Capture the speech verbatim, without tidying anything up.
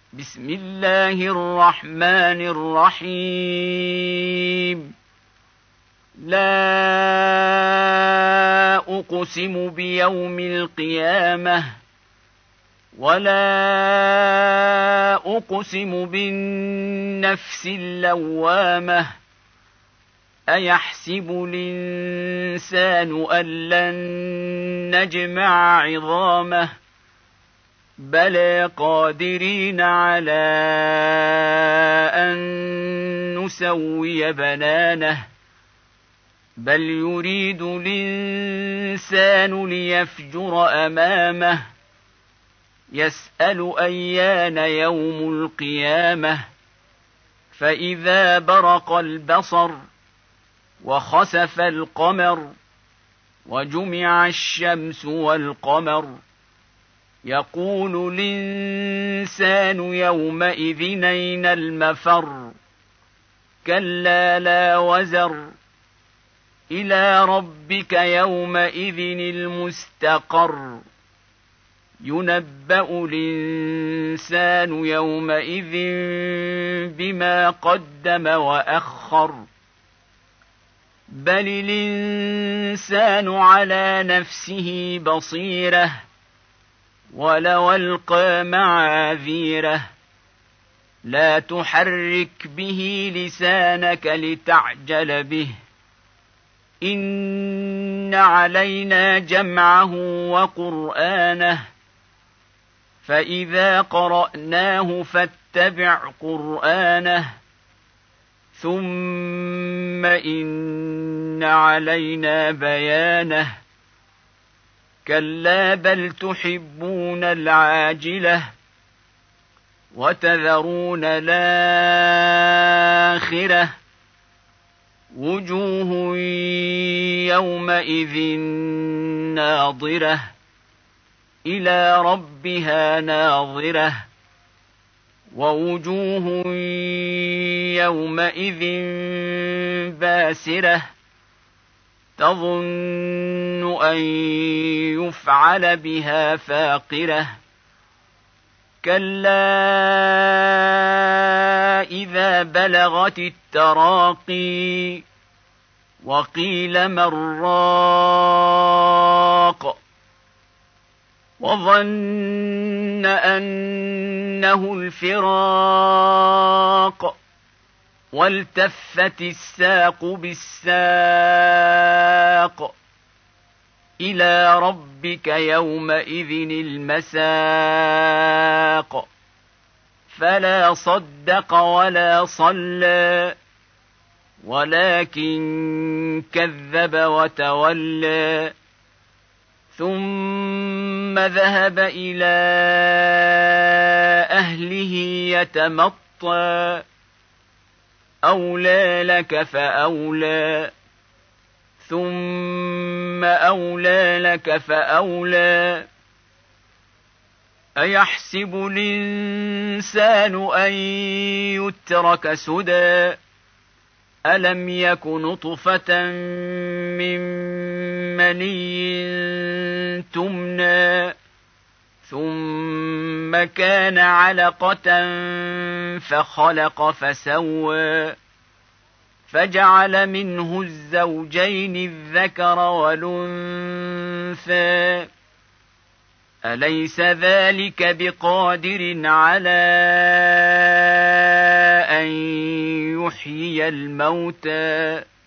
بسم الله الرحمن الرحيم. لا أقسم بيوم القيامة ولا أقسم بالنفس اللوامة. أيحسب الإنسان أن لن نجمع عظامه بلى قادرين على أن نسوي بنانه بل يريد الإنسان ليفجر أمامه يسأل أيان يوم القيامة فإذا برق البصر وخسف القمر وجمع الشمس والقمر يقول الإنسان يومئذ أين المفر كلا لا وزر إلى ربك يومئذ المستقر ينبأ الإنسان يومئذ بما قدم وأخر بل الإنسان على نفسه بصيرة ولو ألقى معاذيره لا تحرك به لسانك لتعجل به إن علينا جمعه وقرآنه فإذا قرأناه فاتبع قرآنه ثم إن علينا بيانه كلا بل تحبون العاجلة وتذرون الآخرة وجوه يومئذ ناظرة إلى ربها ناظرة ووجوه يومئذ باسرة تظن أن يفعل بها فاقرة كلا إذا بلغت التراقي وقيل من راق وظن أنه الفراق والتفت الساق بالساق إلى ربك يومئذ المساق فلا صدق ولا صلى ولكن كذب وتولى ثم ذهب إلى أهله يتمطى أولى لك فأولى ثم أولى لك فأولى أيحسب الإنسان أن يترك سدى ألم يك نطفة من مني تمنى ثم كان علقة فخلق فسوى فجعل منه الزوجين الذكر والأنثى أليس ذلك بقادر على أن يحيي الموتى